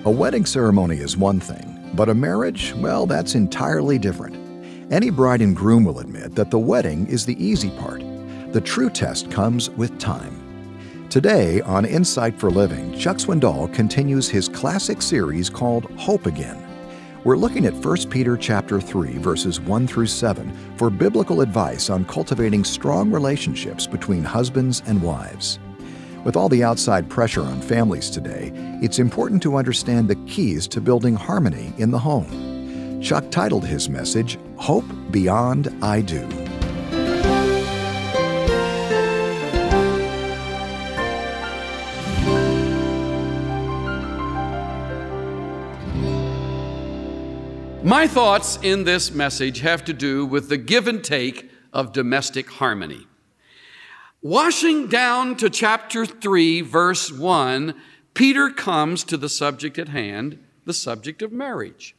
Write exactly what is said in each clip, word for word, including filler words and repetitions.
A wedding ceremony is one thing, but a marriage, well, that's entirely different. Any bride and groom will admit that the wedding is the easy part. The true test comes with time. Today on Insight for Living, Chuck Swindoll continues his classic series called Hope Again. We're looking at First Peter chapter three, verses one through seven for biblical advice on cultivating strong relationships between husbands and wives. With all the outside pressure on families today, it's important to understand the keys to building harmony in the home. Chuck titled his message, Hope Beyond I Do. My thoughts in this message have to do with the give and take of domestic harmony. Washing down to chapter three, verse one, Peter comes to the subject at hand, the subject of marriage.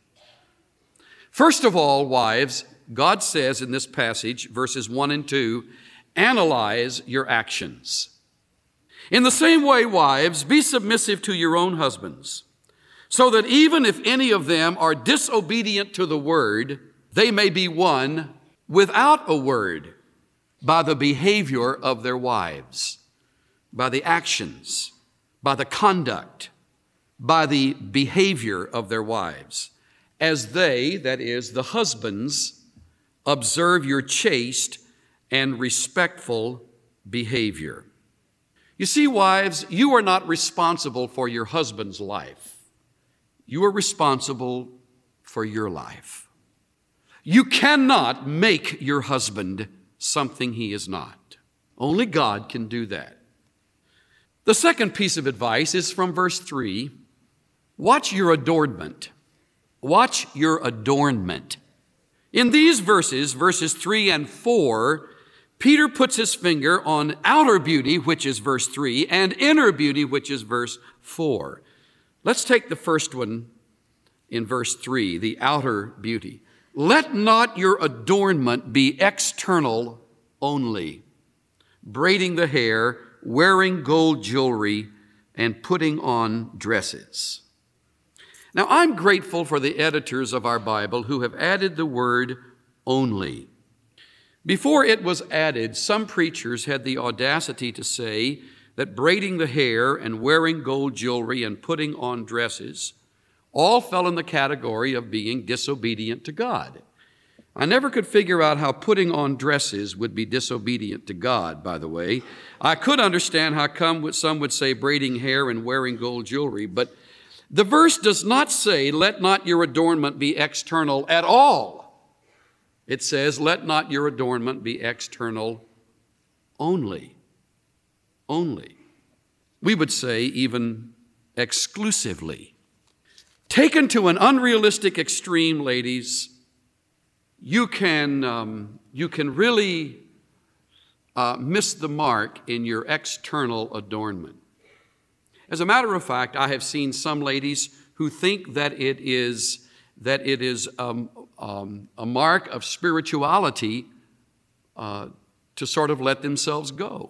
First of all, wives, God says in this passage, verses one and two, analyze your actions. In the same way, wives, be submissive to your own husbands, so that even if any of them are disobedient to the word, they may be won without a word by the behavior of their wives, by the actions, by the conduct, by the behavior of their wives, as they, that is, the husbands, observe your chaste and respectful behavior. You see, wives, you are not responsible for your husband's life. You are responsible for your life. You cannot make your husband something he is not. Only God can do that. The second piece of advice is from verse three. Watch your adornment. Watch your adornment. In these verses, verses three and four, Peter puts his finger on outer beauty, which is verse three, and inner beauty, which is verse four. Let's take the first one in verse three, the outer beauty. Let not your adornment be external only, braiding the hair, wearing gold jewelry, and putting on dresses. Now, I'm grateful for the editors of our Bible who have added the word only. Before it was added, some preachers had the audacity to say that braiding the hair and wearing gold jewelry and putting on dresses all fell in the category of being disobedient to God. I never could figure out how putting on dresses would be disobedient to God, by the way. I could understand how come some would say braiding hair and wearing gold jewelry, but the verse does not say, let not your adornment be external at all. It says, let not your adornment be external only. Only. We would say even exclusively. Taken to an unrealistic extreme, ladies, you can, um, you can really uh, miss the mark in your external adornment. As a matter of fact, I have seen some ladies who think that it is, that it is um, um, a mark of spirituality uh, to sort of let themselves go.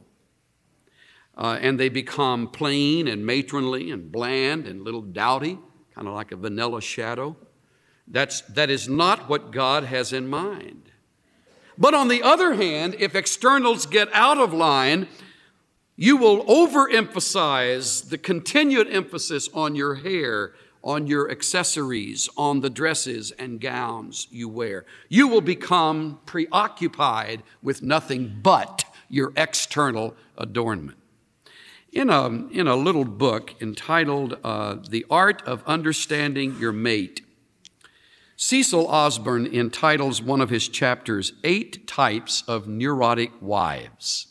Uh, and they become plain and matronly and bland and a little dowdy, kind of like a vanilla shadow. That's, that is not what God has in mind. But on the other hand, if externals get out of line, you will overemphasize the continued emphasis on your hair, on your accessories, on the dresses and gowns you wear. You will become preoccupied with nothing but your external adornment. In a, in a little book entitled uh, The Art of Understanding Your Mate, Cecil Osborne entitles one of his chapters, Eight Types of Neurotic Wives.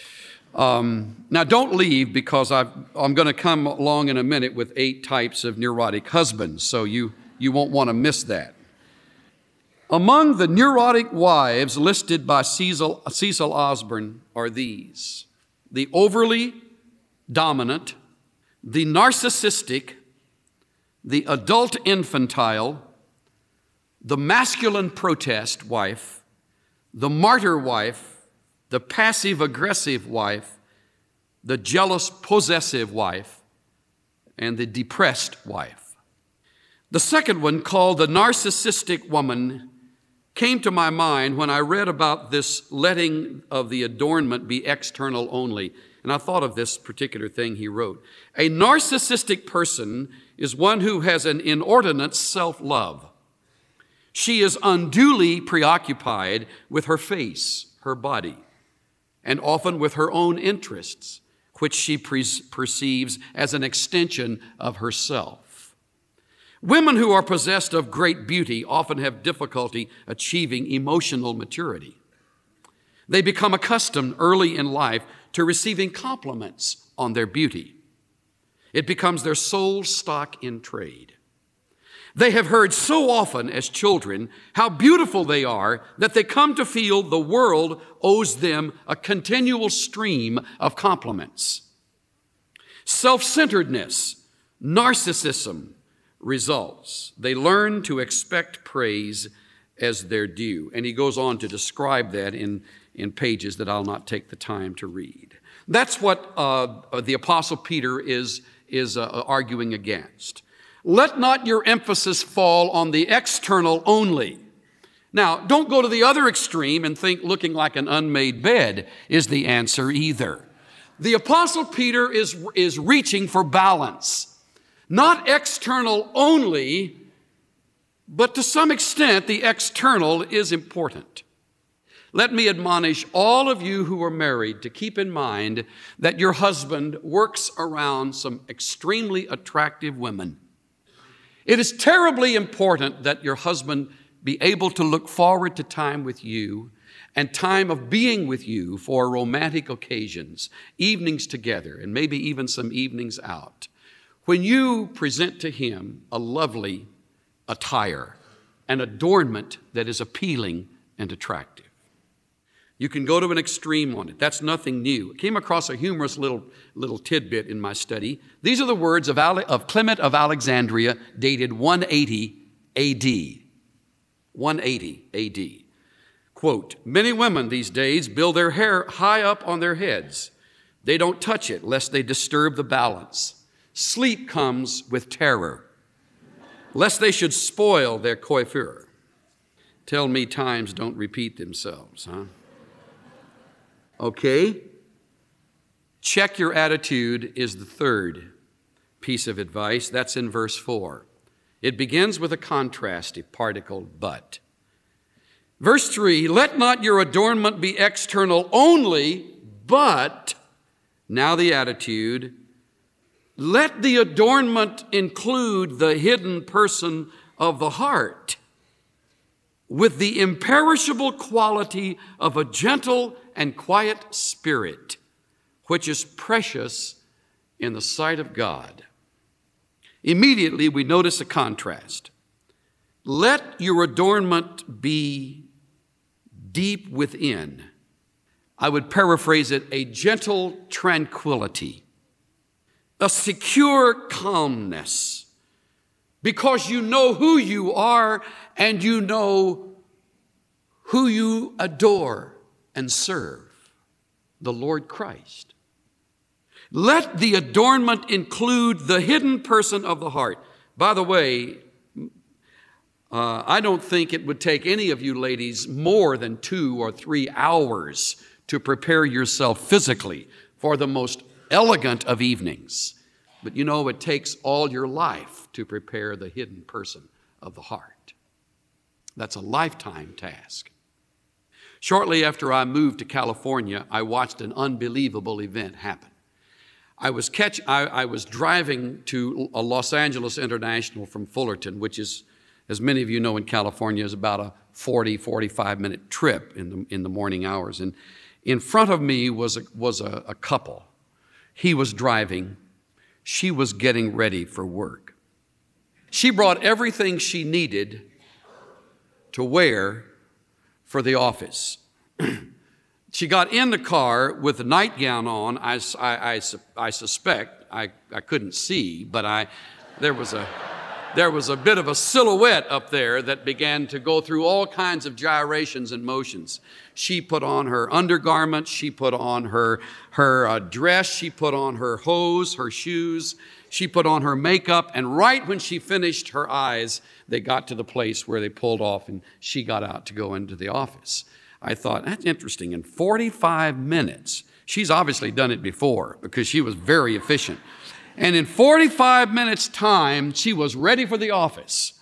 Um, now, don't leave because I've, I'm going to come along in a minute with eight types of neurotic husbands, so you, you won't want to miss that. Among the neurotic wives listed by Cecil, Cecil Osborne are these: the overly dominant, the narcissistic, the adult infantile, the masculine protest wife, the martyr wife, the passive-aggressive wife, the jealous possessive wife, and the depressed wife. The second one, called the narcissistic woman, came to my mind when I read about this letting of the adornment be external only. And I thought of this particular thing he wrote. A narcissistic person is one who has an inordinate self-love. She is unduly preoccupied with her face, her body, and often with her own interests, which she pre- perceives as an extension of herself. Women who are possessed of great beauty often have difficulty achieving emotional maturity. They become accustomed early in life to receiving compliments on their beauty. It becomes their sole stock in trade. They have heard so often as children how beautiful they are that they come to feel the world owes them a continual stream of compliments. Self-centeredness, narcissism results. They learn to expect praise as their due. And he goes on to describe that in, in pages that I'll not take the time to read. That's what uh, the Apostle Peter is, is uh, arguing against. Let not your emphasis fall on the external only. Now, don't go to the other extreme and think looking like an unmade bed is the answer either. The Apostle Peter is, is reaching for balance. Not external only, but to some extent the external is important. Let me admonish all of you who are married to keep in mind that your husband works around some extremely attractive women. It is terribly important that your husband be able to look forward to time with you and time of being with you for romantic occasions, evenings together, and maybe even some evenings out. When you present to him a lovely attire, an adornment that is appealing and attractive. You can go to an extreme on it. That's nothing new. I came across a humorous little, little tidbit in my study. These are the words of, Ale- of Clement of Alexandria, dated one eighty A D. one eighty A D. Quote, many women these days build their hair high up on their heads. They don't touch it lest they disturb the balance. Sleep comes with terror, lest they should spoil their coiffure. Tell me times don't repeat themselves, huh? Okay. Check your attitude is the third piece of advice. That's in verse four. It begins with a contrastive particle, but. Verse three, let not your adornment be external only, but, now the attitude, let the adornment include the hidden person of the heart with the imperishable quality of a gentle and quiet spirit, which is precious in the sight of God. Immediately we notice a contrast. Let your adornment be deep within. I would paraphrase it, a gentle tranquility, a secure calmness, because you know who you are and you know who you adore and serve, the Lord Christ. Let the adornment include the hidden person of the heart. By the way, uh, I don't think it would take any of you ladies more than two or three hours to prepare yourself physically for the most elegant of evenings. But you know, it takes all your life to prepare the hidden person of the heart. That's a lifetime task. Shortly after I moved to California, I watched an unbelievable event happen. I was catch, I, I was driving to a Los Angeles International from Fullerton, which is, as many of you know in California, is about a forty, forty-five minute trip in the, in the morning hours. And in front of me was a, was a, a couple. He was driving. She was getting ready for work. She brought everything she needed to wear for the office. She got in the car with a nightgown on. I, I, I, I suspect, I, I couldn't see, but I, there was a, there was a bit of a silhouette up there that began to go through all kinds of gyrations and motions. She put on her undergarments, she put on her, her uh, dress, she put on her hose, her shoes, she put on her makeup, and right when she finished her eyes, they got to the place where they pulled off and she got out to go into the office. I thought, that's interesting. In forty-five minutes, she's obviously done it before because she was very efficient. And in forty-five minutes' time, she was ready for the office.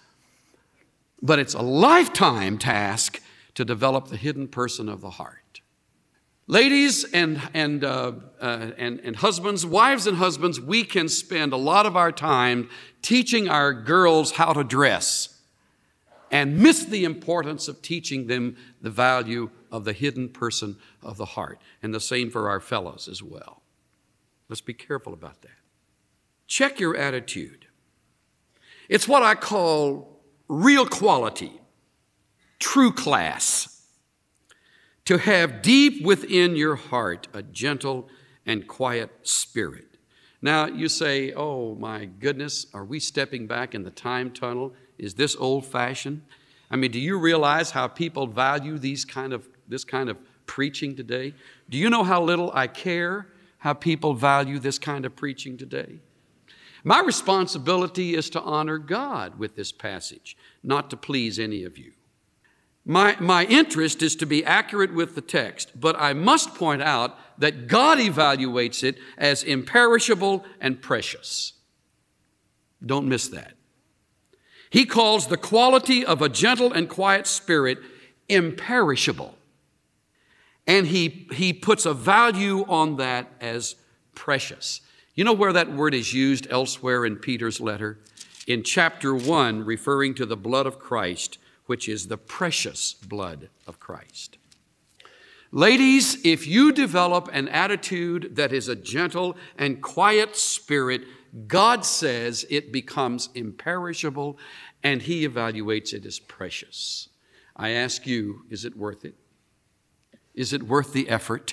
But it's a lifetime task to develop the hidden person of the heart. Ladies and, and, uh, uh, and, and husbands, wives and husbands, we can spend a lot of our time teaching our girls how to dress and miss the importance of teaching them the value of the hidden person of the heart. And the same for our fellows as well. Let's be careful about that. Check your attitude. It's what I call real quality, true class. To have deep within your heart a gentle and quiet spirit. Now you say, oh my goodness, are we stepping back in the time tunnel? Is this old-fashioned? I mean, do you realize how people value these kind of, this kind of preaching today? Do you know how little I care how people value this kind of preaching today? My responsibility is to honor God with this passage, not to please any of you. My, my interest is to be accurate with the text, but I must point out that God evaluates it as imperishable and precious. Don't miss that. He calls the quality of a gentle and quiet spirit imperishable. And he, he puts a value on that as precious. You know where that word is used elsewhere in Peter's letter? In chapter one, referring to the blood of Christ, which is the precious blood of Christ. Ladies, if you develop an attitude that is a gentle and quiet spirit, God says it becomes imperishable and He evaluates it as precious. I ask you, is it worth it? Is it worth the effort?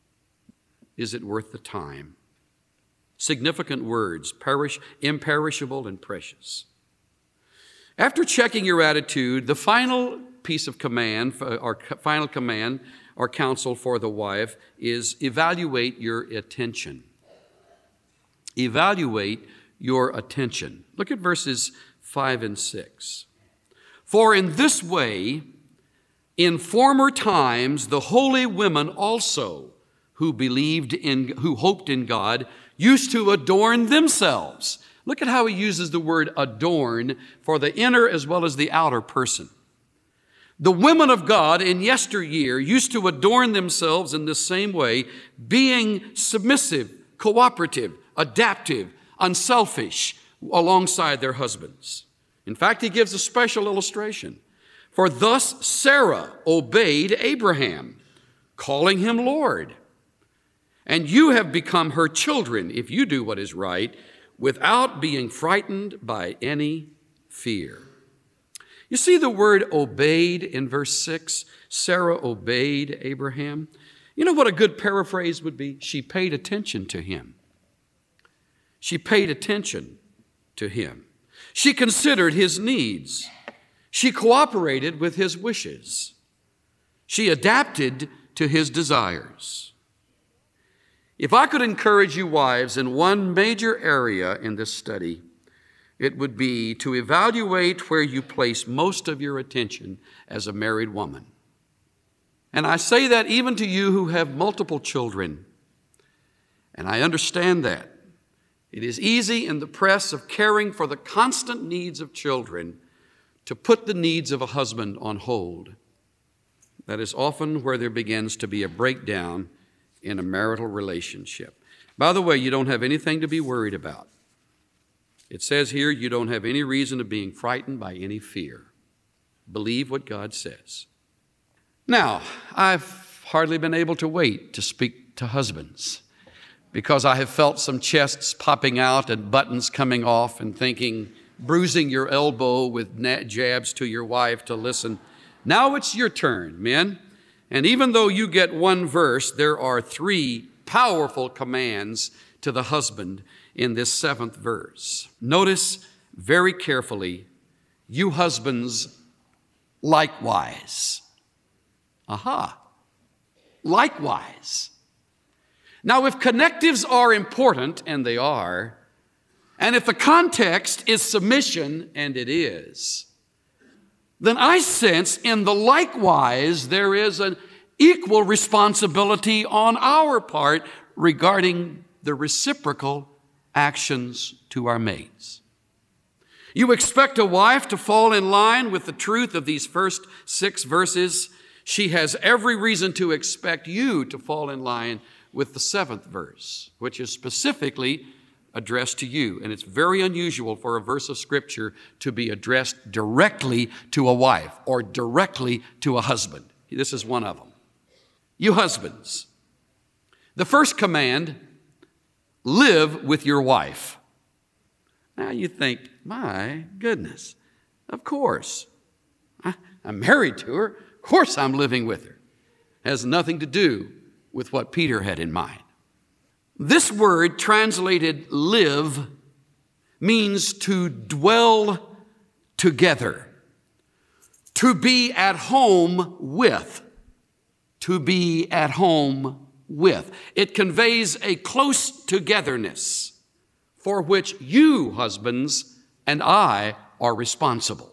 Is it worth the time? Significant words, perish, imperishable and precious. After checking your attitude, the final piece of command, or final command or counsel for the wife is evaluate your attention. Evaluate your attention. Look at verses five and six. For in this way, in former times, the holy women also who believed in, who hoped in God, used to adorn themselves. Look at how he uses the word adorn for the inner as well as the outer person. The women of God in yesteryear used to adorn themselves in this same way, being submissive, cooperative, adaptive, unselfish alongside their husbands. In fact, he gives a special illustration. For thus Sarah obeyed Abraham, calling him Lord. And you have become her children if you do what is right, without being frightened by any fear. You see the word obeyed in verse six? Sarah obeyed Abraham. You know what a good paraphrase would be? She paid attention to him. She paid attention to him. She considered his needs. She cooperated with his wishes. She adapted to his desires. If I could encourage you wives in one major area in this study, it would be to evaluate where you place most of your attention as a married woman. And I say that even to you who have multiple children. And I understand that. It is easy in the press of caring for the constant needs of children to put the needs of a husband on hold. That is often where there begins to be a breakdown in a marital relationship. By the way, you don't have anything to be worried about. It says here you don't have any reason of being frightened by any fear. Believe what God says. Now, I've hardly been able to wait to speak to husbands because I have felt some chests popping out and buttons coming off and thinking, bruising your elbow with jabs to your wife to listen. Now it's your turn, men. And even though you get one verse, there are three powerful commands to the husband in this seventh verse. Notice very carefully, you husbands likewise. Aha. Likewise. Now, if connectives are important, and they are, and if the context is submission, and it is, then I sense in the likewise there is an equal responsibility on our part regarding the reciprocal actions to our mates. You expect a wife to fall in line with the truth of these first six verses. She has every reason to expect you to fall in line with the seventh verse, which is specifically addressed to you. And it's very unusual for a verse of Scripture to be addressed directly to a wife or directly to a husband. This is one of them. You husbands, the first command, live with your wife. Now you think, my goodness, of course. I, I'm married to her. Of course I'm living with her. It has nothing to do with what Peter had in mind. This word translated live means to dwell together, to be at home with, to be at home with. It conveys a close togetherness for which you, husbands, and I are responsible.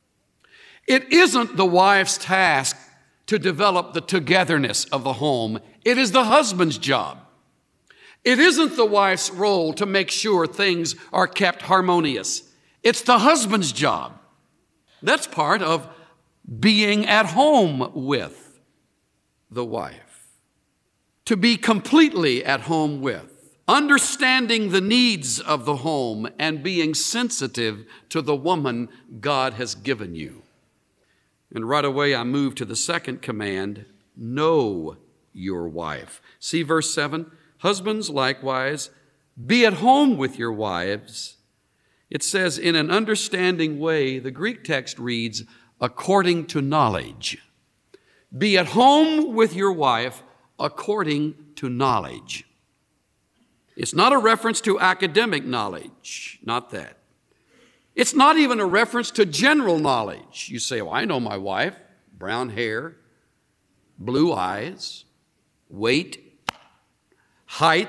It isn't the wife's task to develop the togetherness of the home. It is the husband's job. It isn't the wife's role to make sure things are kept harmonious. It's the husband's job. That's part of being at home with the wife. To be completely at home with. Understanding the needs of the home and being sensitive to the woman God has given you. And right away I move to the second command, know your wife. See verse seven? Husbands, likewise, be at home with your wives. It says in an understanding way, the Greek text reads, according to knowledge. Be at home with your wife according to knowledge. It's not a reference to academic knowledge, not that. It's not even a reference to general knowledge. You say, well, I know my wife, brown hair, blue eyes, weight, height.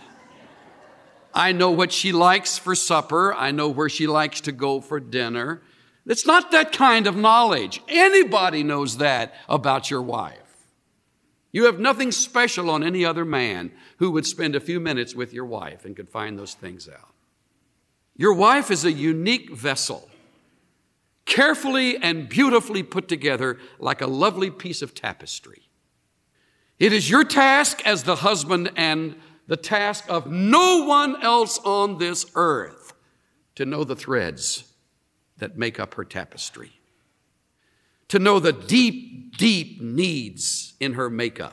I know what she likes for supper. I know where she likes to go for dinner. It's not that kind of knowledge. Anybody knows that about your wife. You have nothing special on any other man who would spend a few minutes with your wife and could find those things out. Your wife is a unique vessel, carefully and beautifully put together like a lovely piece of tapestry. It is your task as the husband and the task of no one else on this earth to know the threads that make up her tapestry. To know the deep, deep needs in her makeup,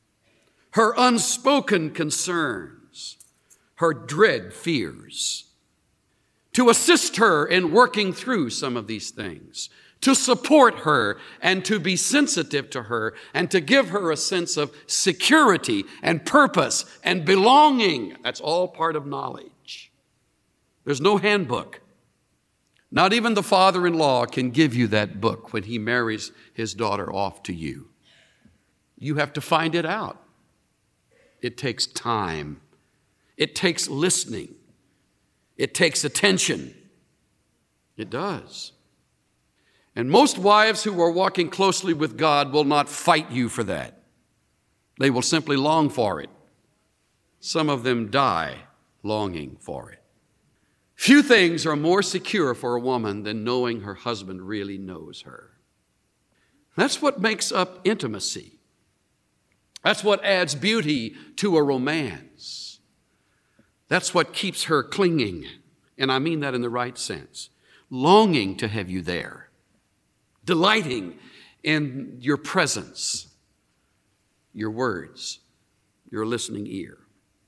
her unspoken concerns, her dread fears, to assist her in working through some of these things, to support her and to be sensitive to her and to give her a sense of security and purpose and belonging. That's all part of knowledge. There's no handbook. Not even the father-in-law can give you that book when he marries his daughter off to you. You have to find it out. It takes time. It takes listening. It takes attention. It does. And most wives who are walking closely with God will not fight you for that. They will simply long for it. Some of them die longing for it. Few things are more secure for a woman than knowing her husband really knows her. That's what makes up intimacy. That's what adds beauty to a romance. That's what keeps her clinging, and I mean that in the right sense, longing to have you there, delighting in your presence, your words, your listening ear.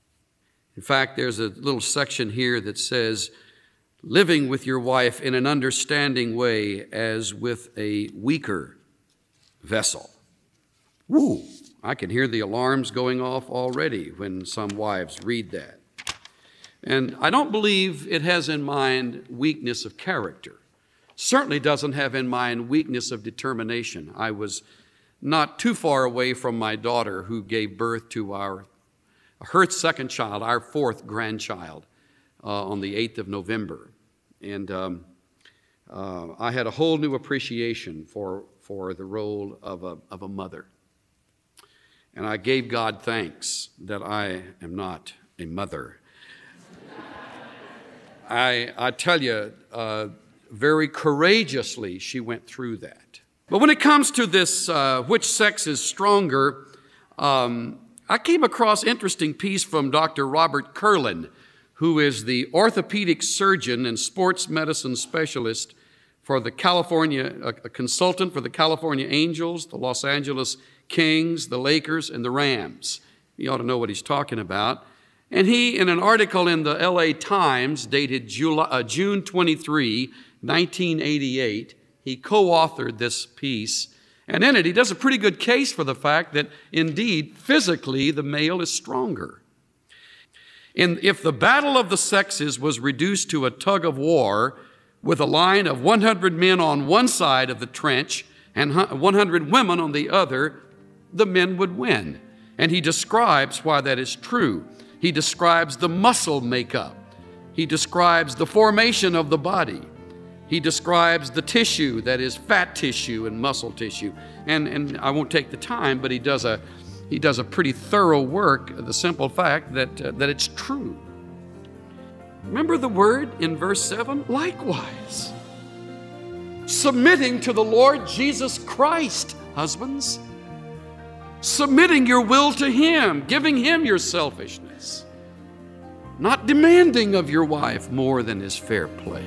In fact, there's a little section here that says, living with your wife in an understanding way as with a weaker vessel. Woo! I can hear the alarms going off already when some wives read that. And I don't believe it has in mind weakness of character. Certainly doesn't have in mind weakness of determination. I was not too far away from my daughter who gave birth to our her second child, our fourth grandchild, uh, on the eighth of November. And um, uh, I had a whole new appreciation for, for the role of a, of a mother. And I gave God thanks that I am not a mother. I, I tell you, uh, very courageously she went through that. But when it comes to this, uh, which sex is stronger, um, I came across an interesting piece from Doctor Robert Kurland, who is the orthopedic surgeon and sports medicine specialist for the California, a, a consultant for the California Angels, the Los Angeles Kings, the Lakers, and the Rams. You ought to know what he's talking about. And he, in an article in the L A Times dated July, uh, June twenty-third, nineteen eighty-eight, he co-authored this piece. And in it, he does a pretty good case for the fact that, indeed, physically, the male is stronger. And if the battle of the sexes was reduced to a tug of war with a line of one hundred men on one side of the trench and one hundred women on the other, the men would win. And he describes why that is true. He describes the muscle makeup. He describes the formation of the body. He describes the tissue, that is fat tissue and muscle tissue. And, and I won't take the time, but he does a, he does a pretty thorough work, the simple fact that, uh, that it's true. Remember the word in verse seven? Likewise. Submitting to the Lord Jesus Christ, husbands. Submitting your will to Him, giving Him your selfishness. Not demanding of your wife more than is fair play.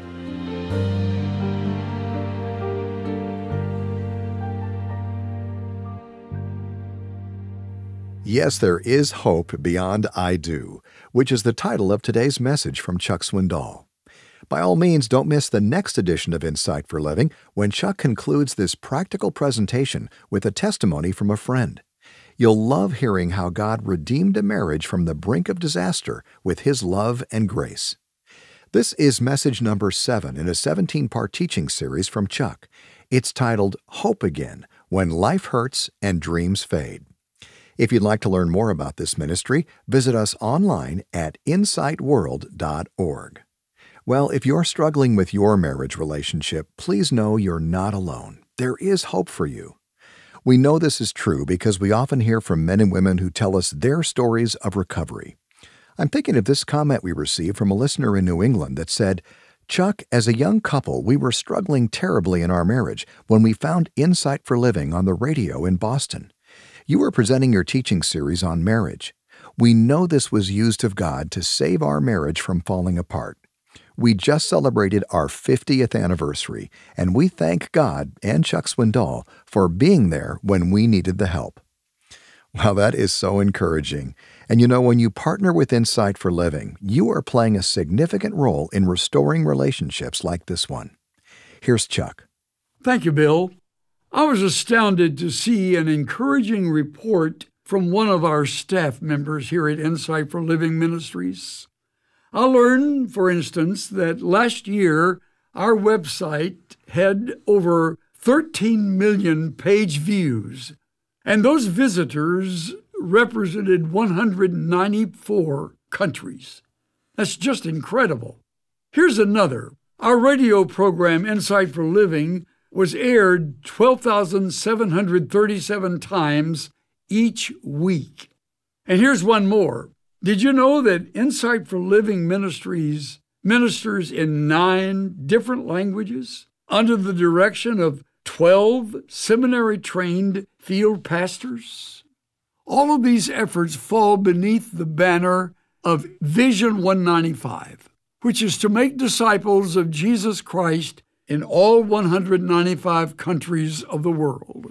Yes, there is hope beyond I do, which is the title of today's message from Chuck Swindoll. By all means, don't miss the next edition of Insight for Living when Chuck concludes this practical presentation with a testimony from a friend. You'll love hearing how God redeemed a marriage from the brink of disaster with His love and grace. This is message number seven in a seventeen-part teaching series from Chuck. It's titled Hope Again, When Life Hurts and Dreams Fade. If you'd like to learn more about this ministry, visit us online at insight world dot org. Well, if you're struggling with your marriage relationship, please know you're not alone. There is hope for you. We know this is true because we often hear from men and women who tell us their stories of recovery. I'm thinking of this comment we received from a listener in New England that said, Chuck, as a young couple, we were struggling terribly in our marriage when we found Insight for Living on the radio in Boston. You were presenting your teaching series on marriage. We know this was used of God to save our marriage from falling apart. We just celebrated our fiftieth anniversary, and we thank God and Chuck Swindoll for being there when we needed the help. Well, that is so encouraging. And you know, when you partner with Insight for Living, you are playing a significant role in restoring relationships like this one. Here's Chuck. Thank you, Bill. I was astounded to see an encouraging report from one of our staff members here at Insight for Living Ministries. I learned, for instance, that last year our website had over thirteen million page views, and those visitors represented one hundred ninety-four countries. That's just incredible. Here's another. Our radio program, Insight for Living, was aired twelve thousand seven hundred thirty-seven times each week. And here's one more. Did you know that Insight for Living Ministries ministers in nine different languages under the direction of twelve seminary-trained field pastors? All of these efforts fall beneath the banner of Vision one ninety-five, which is to make disciples of Jesus Christ in all one hundred ninety-five countries of the world.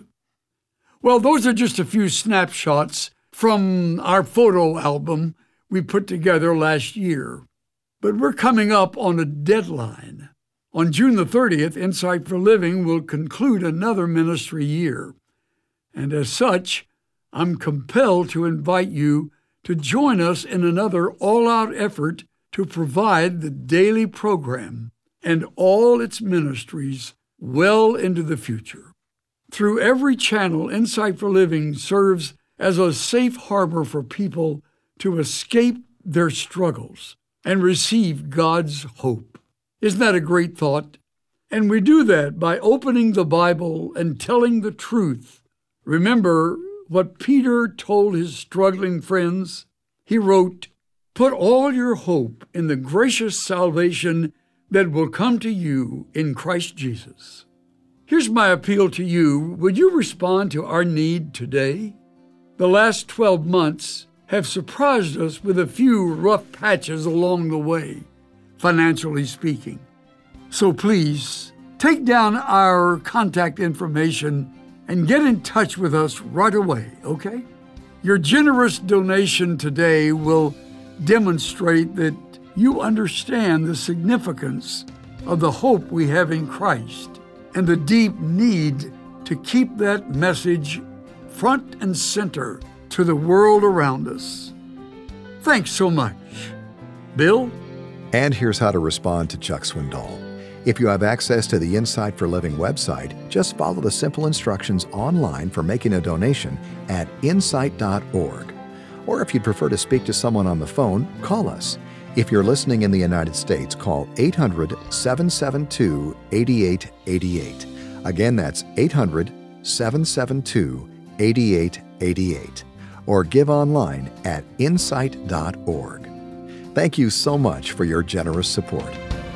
Well, those are just a few snapshots from our photo album we put together last year. But we're coming up on a deadline. On June the thirtieth, Insight for Living will conclude another ministry year. And as such, I'm compelled to invite you to join us in another all-out effort to provide the daily program and all its ministries well into the future. Through every channel, Insight for Living serves as a safe harbor for people to escape their struggles and receive God's hope. Isn't that a great thought? And we do that by opening the Bible and telling the truth. Remember what Peter told his struggling friends? He wrote, "Put all your hope in the gracious salvation that will come to you in Christ Jesus." Here's my appeal to you. Would you respond to our need today? The last twelve months have surprised us with a few rough patches along the way, financially speaking. So please, take down our contact information and get in touch with us right away, okay? Your generous donation today will demonstrate that you understand the significance of the hope we have in Christ and the deep need to keep that message front and center to the world around us. Thanks so much. Bill? And here's how to respond to Chuck Swindoll. If you have access to the Insight for Living website, just follow the simple instructions online for making a donation at insight dot org. Or if you'd prefer to speak to someone on the phone, call us. If you're listening in the United States, call eight hundred, seven seven two, eight eight eight eight. Again, that's eight hundred, seven seven two, eight eight eight eight. Or give online at insight dot org. Thank you so much for your generous support.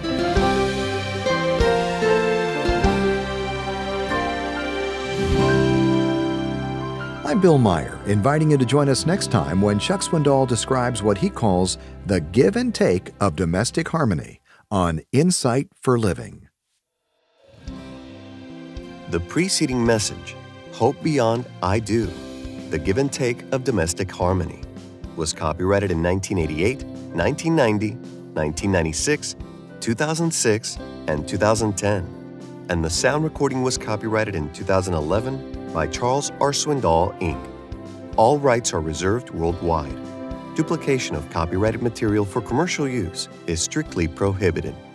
I'm Bill Meyer, inviting you to join us next time when Chuck Swindoll describes what he calls the give and take of domestic harmony on Insight for Living. The preceding message, Hope Beyond I Do, the give and take of domestic harmony, was copyrighted in nineteen eighty-eight, nineteen ninety, nineteen ninety-six, two thousand six, and two thousand ten, and the sound recording was copyrighted in two thousand eleven by Charles R. Swindoll, Incorporated. All rights are reserved worldwide. Duplication of copyrighted material for commercial use is strictly prohibited.